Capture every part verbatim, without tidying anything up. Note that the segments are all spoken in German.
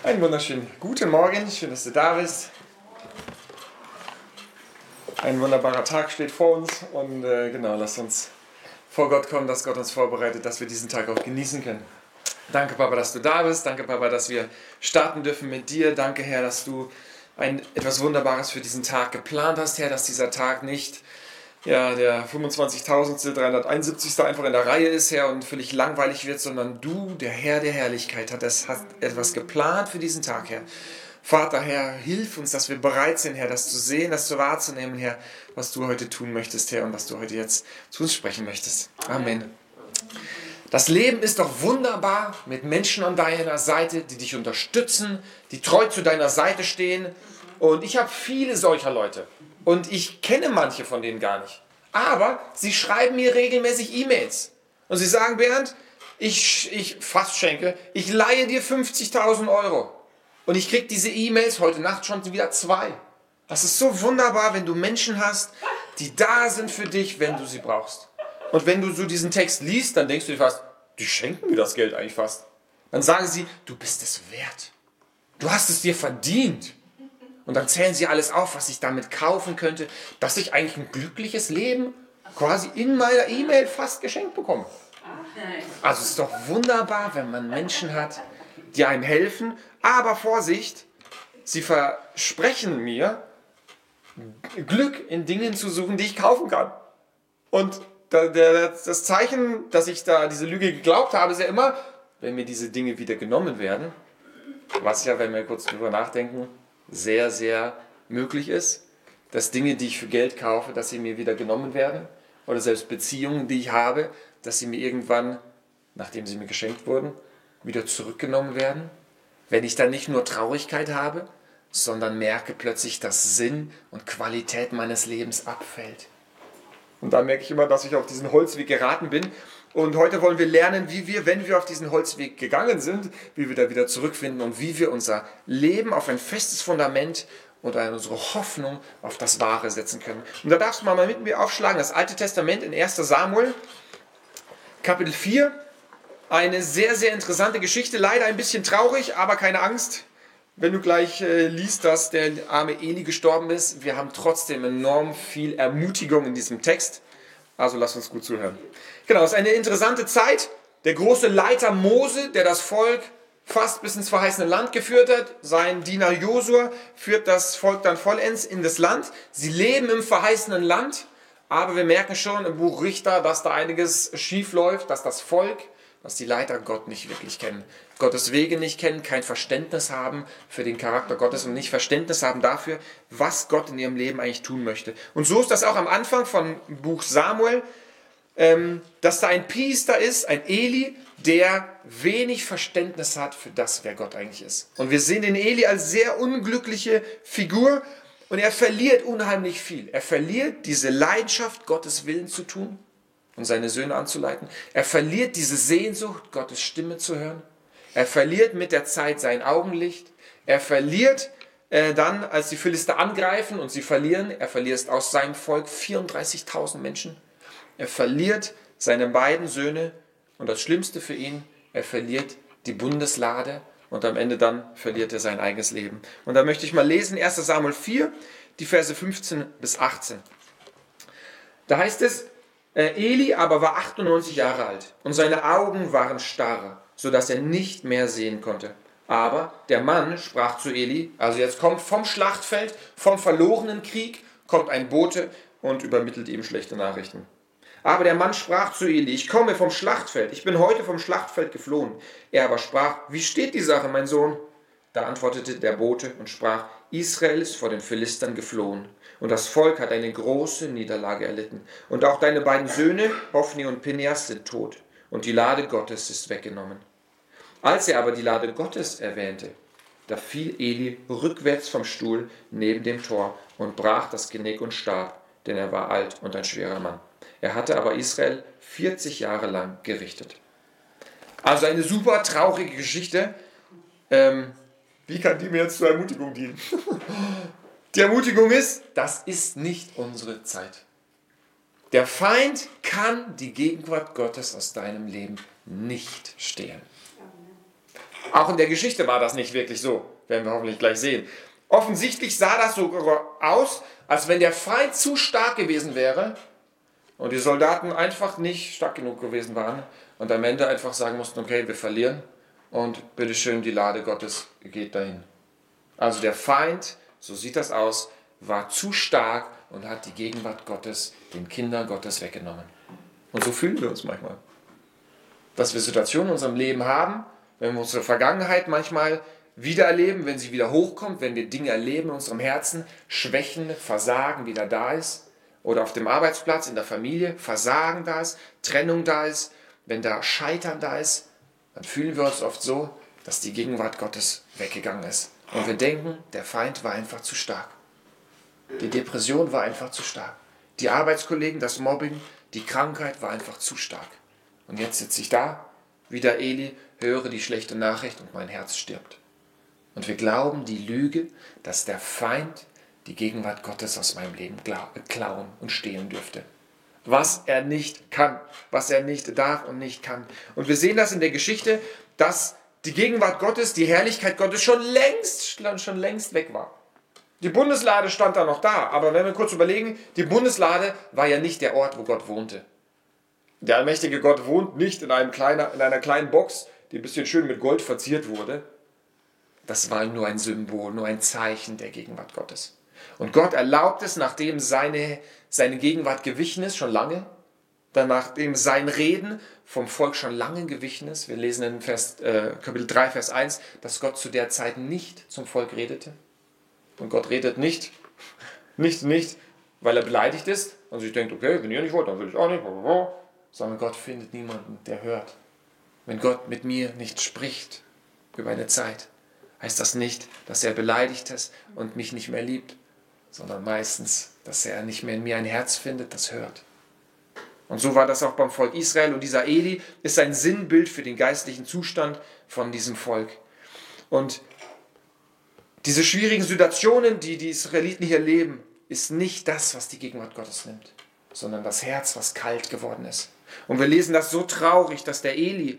Einen wunderschönen guten Morgen, schön, dass du da bist. Ein wunderbarer Tag steht vor uns und äh, genau, lass uns vor Gott kommen, dass Gott uns vorbereitet, dass wir diesen Tag auch genießen können. Danke, Papa, dass du da bist. Danke, Papa, dass wir starten dürfen mit dir. Danke, Herr, dass du ein, etwas Wunderbares für diesen Tag geplant hast, Herr, dass dieser Tag nicht ja, der fünfundzwanzigtausenddreihunderteinundsiebzigste einfach in der Reihe ist, Herr, und völlig langweilig wird, sondern du, der Herr der Herrlichkeit, hat, das, hast etwas geplant für diesen Tag, Herr. Vater, Herr, hilf uns, dass wir bereit sind, Herr, das zu sehen, das zu wahrzunehmen, Herr, was du heute tun möchtest, Herr, und was du heute jetzt zu uns sprechen möchtest. Amen. Das Leben ist doch wunderbar mit Menschen an deiner Seite, die dich unterstützen, die treu zu deiner Seite stehen. Und ich habe viele solcher Leute. Und ich kenne manche von denen gar nicht. Aber sie schreiben mir regelmäßig E-Mails. Und sie sagen, Bernd, ich, ich fast schenke, ich leihe dir fünfzigtausend Euro. Und ich kriege diese E-Mails heute Nacht schon wieder zwei. Das ist so wunderbar, wenn du Menschen hast, die da sind für dich, wenn du sie brauchst. Und wenn du so diesen Text liest, dann denkst du dir fast, die schenken mir das Geld eigentlich fast. Dann sagen sie, du bist es wert. Du hast es dir verdient. Und dann zählen sie alles auf, was ich damit kaufen könnte, dass ich eigentlich ein glückliches Leben quasi in meiner E-Mail fast geschenkt bekomme. Also es ist doch wunderbar, wenn man Menschen hat, die einem helfen. Aber Vorsicht, sie versprechen mir, Glück in Dingen zu suchen, die ich kaufen kann. Und das Zeichen, dass ich da diese Lüge geglaubt habe, ist ja immer, wenn mir diese Dinge wieder genommen werden, was ja, wenn wir kurz drüber nachdenken, sehr, sehr möglich ist, dass Dinge, die ich für Geld kaufe, dass sie mir wieder genommen werden, oder selbst Beziehungen, die ich habe, dass sie mir irgendwann, nachdem sie mir geschenkt wurden, wieder zurückgenommen werden. Wenn ich dann nicht nur Traurigkeit habe, sondern merke plötzlich, dass Sinn und Qualität meines Lebens abfällt. Und da merke ich immer, dass ich auf diesen Holzweg geraten bin. Und heute wollen wir lernen, wie wir, wenn wir auf diesen Holzweg gegangen sind, wie wir da wieder zurückfinden und wie wir unser Leben auf ein festes Fundament und unsere Hoffnung auf das Wahre setzen können. Und da darfst du mal mit mir aufschlagen, das Alte Testament in erster Samuel, Kapitel vier. Eine sehr, sehr interessante Geschichte, leider ein bisschen traurig, aber keine Angst. Wenn du gleich äh, liest, dass der arme Eli gestorben ist, wir haben trotzdem enorm viel Ermutigung in diesem Text. Also lass uns gut zuhören. Genau, es ist eine interessante Zeit. Der große Leiter Mose, der das Volk fast bis ins verheißene Land geführt hat, sein Diener Josua führt das Volk dann vollends in das Land. Sie leben im verheißenen Land, aber wir merken schon im Buch Richter, dass da einiges schief läuft, dass das Volk, dass die Leiter Gott nicht wirklich kennen, Gottes Wege nicht kennen, kein Verständnis haben für den Charakter Gottes und nicht Verständnis haben dafür, was Gott in ihrem Leben eigentlich tun möchte. Und so ist das auch am Anfang von Buch Samuel, ähm, dass da ein Priester ist, ein Eli, der wenig Verständnis hat für das, wer Gott eigentlich ist. Und wir sehen den Eli als sehr unglückliche Figur und er verliert unheimlich viel. Er verliert diese Leidenschaft, Gottes Willen zu tun und seine Söhne anzuleiten. Er verliert diese Sehnsucht, Gottes Stimme zu hören. Er verliert mit der Zeit sein Augenlicht. Er verliert äh, dann, als die Philister angreifen und sie verlieren, er verliert aus seinem Volk vierunddreißigtausend Menschen. Er verliert seine beiden Söhne und das Schlimmste für ihn, er verliert die Bundeslade und am Ende dann verliert er sein eigenes Leben. Und da möchte ich mal lesen, erster Samuel vier, die Verse fünfzehn bis achtzehn. Da heißt es, Eli aber war achtundneunzig Jahre alt und seine Augen waren starr, sodass er nicht mehr sehen konnte. Aber der Mann sprach zu Eli, also jetzt kommt vom Schlachtfeld, vom verlorenen Krieg, kommt ein Bote und übermittelt ihm schlechte Nachrichten. Aber der Mann sprach zu Eli, ich komme vom Schlachtfeld, ich bin heute vom Schlachtfeld geflohen. Er aber sprach, wie steht die Sache, mein Sohn? Da antwortete der Bote und sprach, Israel ist vor den Philistern geflohen. Und das Volk hat eine große Niederlage erlitten. Und auch deine beiden Söhne, Hophni und Pinehas, sind tot. Und die Lade Gottes ist weggenommen. Als er aber die Lade Gottes erwähnte, da fiel Eli rückwärts vom Stuhl neben dem Tor und brach das Genick und starb, denn er war alt und ein schwerer Mann. Er hatte aber Israel vierzig Jahre lang gerichtet. Also eine super traurige Geschichte. Ähm, wie kann die mir jetzt zur Ermutigung dienen? Die Ermutigung ist, das ist nicht unsere Zeit. Der Feind kann die Gegenwart Gottes aus deinem Leben nicht stehlen. Auch in der Geschichte war das nicht wirklich so, werden wir hoffentlich gleich sehen. Offensichtlich sah das so aus, als wenn der Feind zu stark gewesen wäre und die Soldaten einfach nicht stark genug gewesen waren und am Ende einfach sagen mussten, okay, wir verlieren und bitteschön, die Lade Gottes geht dahin. Also der Feind, so sieht das aus, war zu stark und hat die Gegenwart Gottes den Kindern Gottes weggenommen. Und so fühlen wir uns manchmal. Dass wir Situationen in unserem Leben haben, wenn wir unsere Vergangenheit manchmal wieder erleben, wenn sie wieder hochkommt, wenn wir Dinge erleben in unserem Herzen, Schwächen, Versagen wieder da ist, oder auf dem Arbeitsplatz, in der Familie, Versagen da ist, Trennung da ist, wenn da Scheitern da ist, dann fühlen wir uns oft so, dass die Gegenwart Gottes weggegangen ist. Und wir denken, der Feind war einfach zu stark. Die Depression war einfach zu stark. Die Arbeitskollegen, das Mobbing, die Krankheit war einfach zu stark. Und jetzt sitze ich da, wieder Eli, höre die schlechte Nachricht und mein Herz stirbt. Und wir glauben die Lüge, dass der Feind die Gegenwart Gottes aus meinem Leben klauen und stehlen dürfte. Was er nicht kann, was er nicht darf und nicht kann. Und wir sehen das in der Geschichte, dass die Gegenwart Gottes, die Herrlichkeit Gottes schon längst, schon längst weg war. Die Bundeslade stand da noch da, aber wenn wir kurz überlegen, die Bundeslade war ja nicht der Ort, wo Gott wohnte. Der allmächtige Gott wohnt nicht in, einem kleiner, in einer kleinen Box, die ein bisschen schön mit Gold verziert wurde. Das war nur ein Symbol, nur ein Zeichen der Gegenwart Gottes. Und Gott erlaubt es, nachdem seine, seine Gegenwart gewichen ist, schon lange, dann nachdem sein Reden vom Volk schon lange gewichen ist. Wir lesen in Vers, äh, Kapitel drei, Vers eins, dass Gott zu der Zeit nicht zum Volk redete. Und Gott redet nicht, nicht, nicht, weil er beleidigt ist und sich denkt, okay, wenn ihr nicht wollt, dann will ich auch nicht, sondern Gott findet niemanden, der hört. Wenn Gott mit mir nicht spricht über eine Zeit, heißt das nicht, dass er beleidigt ist und mich nicht mehr liebt, sondern meistens, dass er nicht mehr in mir ein Herz findet, das hört. Und so war das auch beim Volk Israel. Und dieser Eli ist ein Sinnbild für den geistlichen Zustand von diesem Volk. Und diese schwierigen Situationen, die die Israeliten hier erleben, ist nicht das, was die Gegenwart Gottes nimmt, sondern das Herz, was kalt geworden ist. Und wir lesen das so traurig, dass der Eli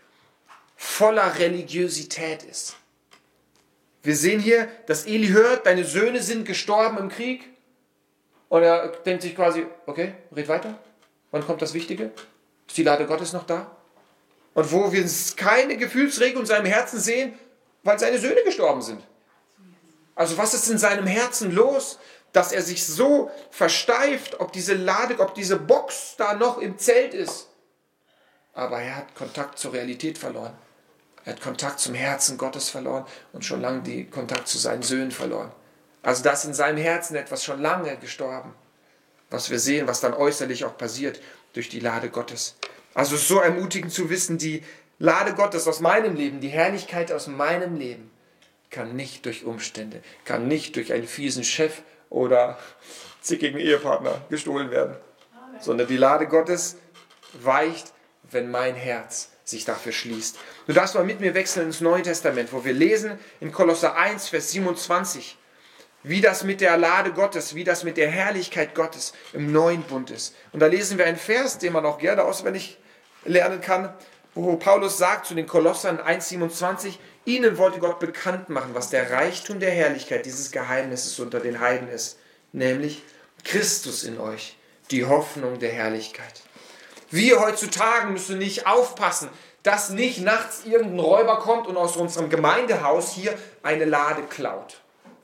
voller Religiosität ist. Wir sehen hier, dass Eli hört, deine Söhne sind gestorben im Krieg. Und er denkt sich quasi, okay, red weiter. Wann kommt das Wichtige? Ist die Lade Gottes noch da? Und wo wir keine Gefühlsregung in seinem Herzen sehen, weil seine Söhne gestorben sind. Also was ist in seinem Herzen los, dass er sich so versteift, ob diese Lade, ob diese Box da noch im Zelt ist. Aber er hat Kontakt zur Realität verloren. Er hat Kontakt zum Herzen Gottes verloren und schon lange den Kontakt zu seinen Söhnen verloren. Also da ist in seinem Herzen etwas schon lange gestorben. Was wir sehen, was dann äußerlich auch passiert durch die Lade Gottes. Also es ist so ermutigend zu wissen, die Lade Gottes aus meinem Leben, die Herrlichkeit aus meinem Leben, kann nicht durch Umstände, kann nicht durch einen fiesen Chef oder zickigen Ehepartner gestohlen werden. Amen. Sondern die Lade Gottes weicht, wenn mein Herz sich dafür schließt. Du darfst mal mit mir wechseln ins Neue Testament, wo wir lesen in Kolosser eins, Vers siebenundzwanzig, wie das mit der Lade Gottes, wie das mit der Herrlichkeit Gottes im neuen Bund ist. Und da lesen wir einen Vers, den man auch gerne auswendig lernen kann, wo Paulus sagt zu den Kolossern eins, siebenundzwanzig, ihnen wollte Gott bekannt machen, was der Reichtum der Herrlichkeit dieses Geheimnisses unter den Heiden ist, nämlich Christus in euch, die Hoffnung der Herrlichkeit. Wir heutzutage müssen nicht aufpassen, dass nicht nachts irgendein Räuber kommt und aus unserem Gemeindehaus hier eine Lade klaut.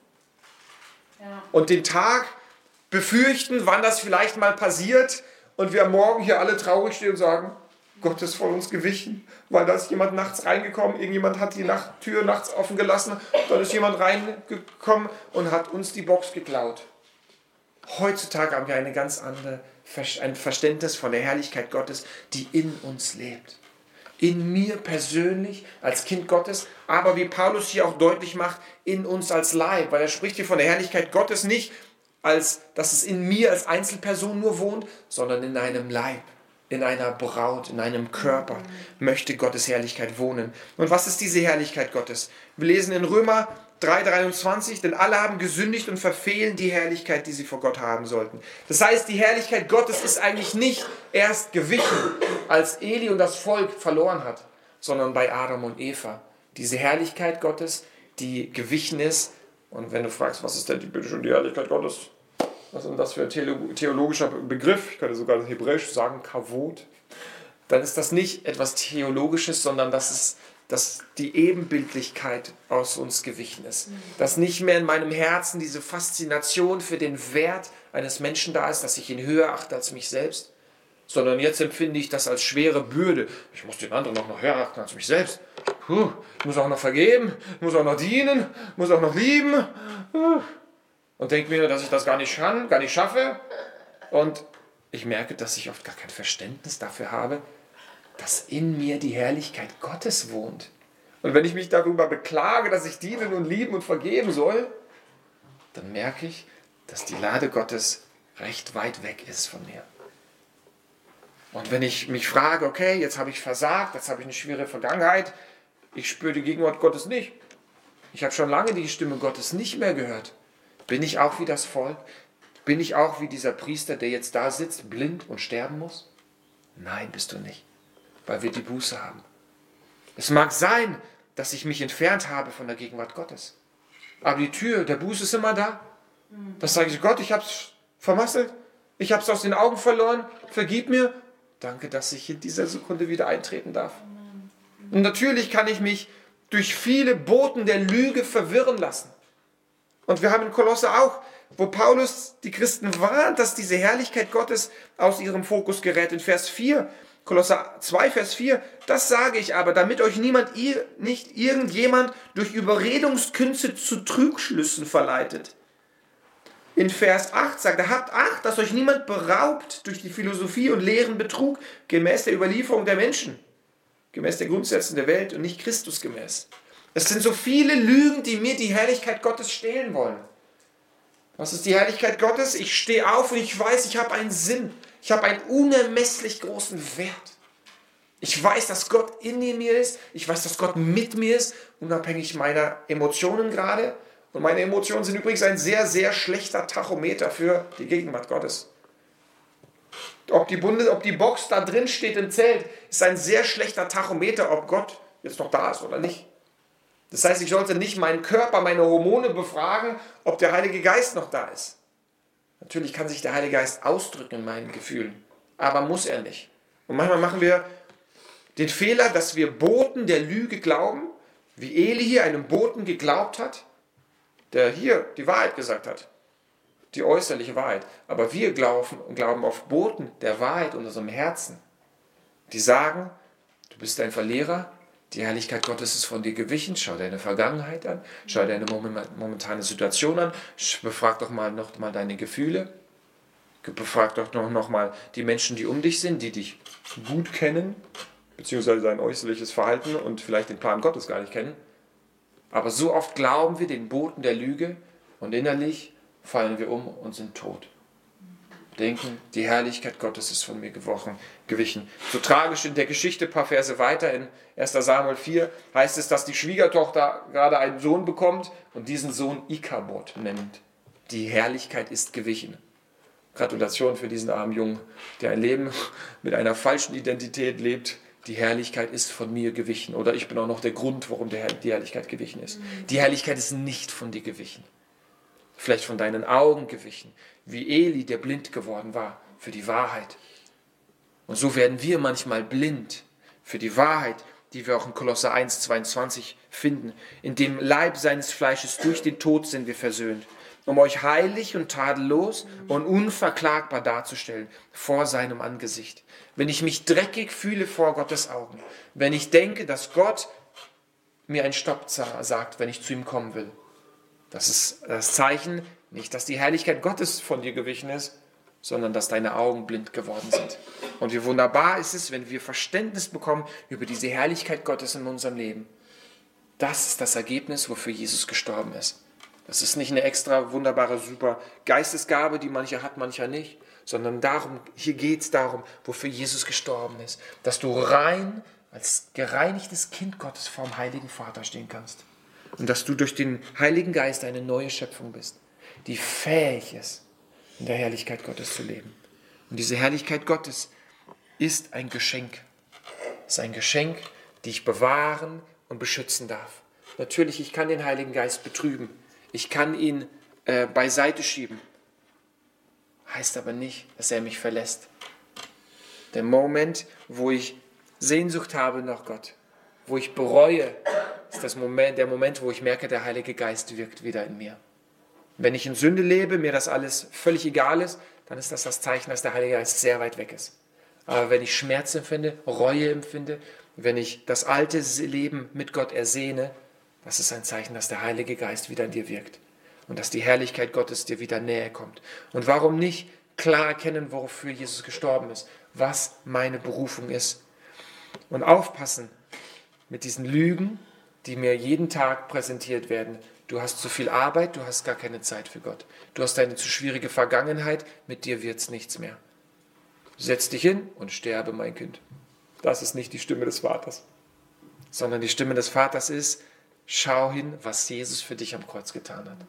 Ja. Und den Tag befürchten, wann das vielleicht mal passiert und wir am Morgen hier alle traurig stehen und sagen, Gott ist von uns gewichen, weil da ist jemand nachts reingekommen, irgendjemand hat die Nacht, Tür nachts offen gelassen, dann ist jemand reingekommen und hat uns die Box geklaut. Heutzutage haben wir eine ganz andere, ein Verständnis von der Herrlichkeit Gottes, die in uns lebt. In mir persönlich als Kind Gottes, aber wie Paulus hier auch deutlich macht, in uns als Leib, weil er spricht hier von der Herrlichkeit Gottes nicht, als dass es in mir als Einzelperson nur wohnt, sondern in einem Leib. In einer Braut, in einem Körper möchte Gottes Herrlichkeit wohnen. Und was ist diese Herrlichkeit Gottes? Wir lesen in Römer drei, dreiundzwanzig, denn alle haben gesündigt und verfehlen die Herrlichkeit, die sie vor Gott haben sollten. Das heißt, die Herrlichkeit Gottes ist eigentlich nicht erst gewichen, als Eli und das Volk verloren hat, sondern bei Adam und Eva, Diese Herrlichkeit Gottes, die gewichen ist. Und wenn du fragst, was ist denn die, bitte schon die Herrlichkeit Gottes? Was ist denn das für ein theologischer Begriff? Ich könnte sogar das Hebräisch sagen, Kavod. Dann ist das nicht etwas Theologisches, sondern das ist, dass die Ebenbildlichkeit aus uns gewichen ist. Dass nicht mehr in meinem Herzen diese Faszination für den Wert eines Menschen da ist, dass ich ihn höher achte als mich selbst, sondern jetzt empfinde ich das als schwere Bürde. Ich muss den anderen auch noch höher achten als mich selbst. Puh, ich muss auch noch vergeben, ich muss auch noch dienen, muss auch noch lieben. Puh. Und denke mir, dass ich das gar nicht kann, gar nicht schaffe. Und ich merke, dass ich oft gar kein Verständnis dafür habe, dass in mir die Herrlichkeit Gottes wohnt. Und wenn ich mich darüber beklage, dass ich dienen und lieben und vergeben soll, dann merke ich, dass die Lade Gottes recht weit weg ist von mir. Und wenn ich mich frage, okay, jetzt habe ich versagt, jetzt habe ich eine schwere Vergangenheit, ich spüre die Gegenwart Gottes nicht. Ich habe schon lange die Stimme Gottes nicht mehr gehört. Bin ich auch wie das Volk? Bin ich auch wie dieser Priester, der jetzt da sitzt, blind und sterben muss? Nein, bist du nicht, weil wir die Buße haben. Es mag sein, dass ich mich entfernt habe von der Gegenwart Gottes. Aber die Tür der Buße ist immer da. Das sage ich, Gott, ich habe es vermasselt. Ich habe es aus den Augen verloren. Vergib mir. Danke, dass ich in dieser Sekunde wieder eintreten darf. Und natürlich kann ich mich durch viele Boten der Lüge verwirren lassen. Und wir haben in Kolosse auch, wo Paulus die Christen warnt, dass diese Herrlichkeit Gottes aus ihrem Fokus gerät. In Vers vier, Kolosser zwei, Vers vier, das sage ich aber, damit euch niemand, ihr, nicht irgendjemand durch Überredungskünste zu Trugschlüssen verleitet. In Vers acht sagt er, habt Acht, dass euch niemand beraubt durch die Philosophie und leeren Betrug, gemäß der Überlieferung der Menschen, gemäß der Grundsätzen der Welt und nicht Christus gemäß. Es sind so viele Lügen, die mir die Herrlichkeit Gottes stehlen wollen. Was ist die Herrlichkeit Gottes? Ich stehe auf und ich weiß, ich habe einen Sinn. Ich habe einen unermesslich großen Wert. Ich weiß, dass Gott in mir ist. Ich weiß, dass Gott mit mir ist, unabhängig meiner Emotionen gerade. Und meine Emotionen sind übrigens ein sehr, sehr schlechter Tachometer für die Gegenwart Gottes. Ob die, Bundes-, ob die Box da drin steht im Zelt, ist ein sehr schlechter Tachometer, ob Gott jetzt noch da ist oder nicht. Das heißt, ich sollte nicht meinen Körper, meine Hormone befragen, ob der Heilige Geist noch da ist. Natürlich kann sich der Heilige Geist ausdrücken in meinen Gefühlen, aber muss er nicht. Und manchmal machen wir den Fehler, dass wir Boten der Lüge glauben, wie Eli hier einem Boten geglaubt hat, der hier die Wahrheit gesagt hat, die äußerliche Wahrheit. Aber wir glauben, glauben auf Boten der Wahrheit in unserem Herzen, die sagen, du bist ein Verlierer, die Herrlichkeit Gottes ist von dir gewichen, schau deine Vergangenheit an, schau deine momentane Situation an, befrag doch mal noch mal deine Gefühle, befrag doch noch, noch mal die Menschen, die um dich sind, die dich gut kennen, beziehungsweise dein äußerliches Verhalten und vielleicht den Plan Gottes gar nicht kennen. Aber so oft glauben wir den Boten der Lüge und innerlich fallen wir um und sind tot. Denken, die Herrlichkeit Gottes ist von mir gewochen, gewichen. So tragisch in der Geschichte, ein paar Verse weiter, in erster Samuel vier, heißt es, dass die Schwiegertochter gerade einen Sohn bekommt und diesen Sohn Ikabod nennt. Die Herrlichkeit ist gewichen. Gratulation für diesen armen Jungen, der ein Leben mit einer falschen Identität lebt. Die Herrlichkeit ist von mir gewichen. Oder ich bin auch noch der Grund, warum die Herrlichkeit gewichen ist. Die Herrlichkeit ist nicht von dir gewichen. Vielleicht von deinen Augen gewichen. Wie Eli, der blind geworden war für die Wahrheit. Und so werden wir manchmal blind für die Wahrheit, die wir auch in Kolosser eins, zweiundzwanzig finden. In dem Leib seines Fleisches durch den Tod sind wir versöhnt, um euch heilig und tadellos und unverklagbar darzustellen vor seinem Angesicht. Wenn ich mich dreckig fühle vor Gottes Augen, wenn ich denke, dass Gott mir einen Stopp sagt, wenn ich zu ihm kommen will, das ist das Zeichen, nicht, dass die Herrlichkeit Gottes von dir gewichen ist, sondern dass deine Augen blind geworden sind. Und wie wunderbar ist es, wenn wir Verständnis bekommen über diese Herrlichkeit Gottes in unserem Leben. Das ist das Ergebnis, wofür Jesus gestorben ist. Das ist nicht eine extra wunderbare, super Geistesgabe, die mancher hat, mancher nicht, sondern darum, hier geht es darum, wofür Jesus gestorben ist. Dass du rein als gereinigtes Kind Gottes vor dem Heiligen Vater stehen kannst. Und dass du durch den Heiligen Geist eine neue Schöpfung bist, die fähig ist, in der Herrlichkeit Gottes zu leben. Und diese Herrlichkeit Gottes ist ein Geschenk. Es ist ein Geschenk, die ich bewahren und beschützen darf. Natürlich, ich kann den Heiligen Geist betrüben. Ich kann ihn äh, beiseite schieben. Heißt aber nicht, dass er mich verlässt. Der Moment, wo ich Sehnsucht habe nach Gott, wo ich bereue, ist das Moment, der Moment, wo ich merke, der Heilige Geist wirkt wieder in mir. Wenn ich in Sünde lebe, mir das alles völlig egal ist, dann ist das das Zeichen, dass der Heilige Geist sehr weit weg ist. Aber wenn ich Schmerz empfinde, Reue empfinde, wenn ich das alte Leben mit Gott ersehne, das ist ein Zeichen, dass der Heilige Geist wieder in dir wirkt und dass die Herrlichkeit Gottes dir wieder näher kommt. Und warum nicht klar erkennen, wofür Jesus gestorben ist, was meine Berufung ist. Und aufpassen mit diesen Lügen, die mir jeden Tag präsentiert werden. Du hast zu viel Arbeit, du hast gar keine Zeit für Gott. Du hast eine zu schwierige Vergangenheit, mit dir wird es nichts mehr. Setz dich hin und sterbe, mein Kind. Das ist nicht die Stimme des Vaters, sondern die Stimme des Vaters ist, schau hin, was Jesus für dich am Kreuz getan hat.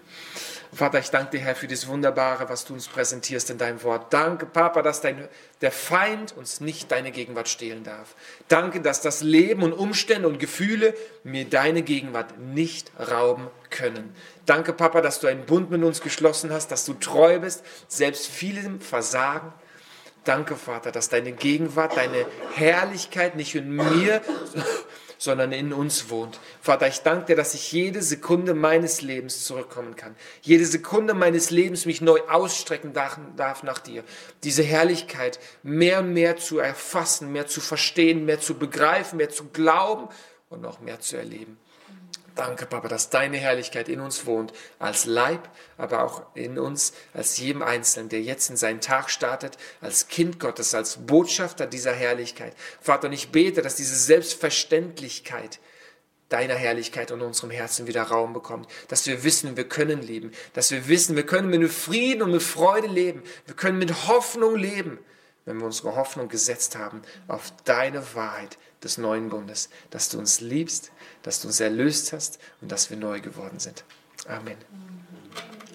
Vater, ich danke dir, Herr, für das Wunderbare, was du uns präsentierst in deinem Wort. Danke, Papa, dass dein, der Feind uns nicht deine Gegenwart stehlen darf. Danke, dass das Leben und Umstände und Gefühle mir deine Gegenwart nicht rauben können. Danke, Papa, dass du einen Bund mit uns geschlossen hast, dass du treu bist, selbst vielem Versagen. Danke, Vater, dass deine Gegenwart, deine Herrlichkeit nicht in mir, sondern in uns wohnt. Vater, ich danke dir, dass ich jede Sekunde meines Lebens zurückkommen kann. Jede Sekunde meines Lebens mich neu ausstrecken darf, darf nach dir. Diese Herrlichkeit mehr und mehr zu erfassen, mehr zu verstehen, mehr zu begreifen, mehr zu glauben und noch mehr zu erleben. Danke, Papa, dass deine Herrlichkeit in uns wohnt, als Leib, aber auch in uns, als jedem Einzelnen, der jetzt in seinen Tag startet, als Kind Gottes, als Botschafter dieser Herrlichkeit. Vater, und ich bete, dass diese Selbstverständlichkeit deiner Herrlichkeit in unserem Herzen wieder Raum bekommt, dass wir wissen, wir können leben, dass wir wissen, wir können mit Frieden und mit Freude leben, wir können mit Hoffnung leben, wenn wir unsere Hoffnung gesetzt haben auf deine Wahrheit des neuen Bundes, dass du uns liebst, dass du uns erlöst hast und dass wir neu geworden sind. Amen.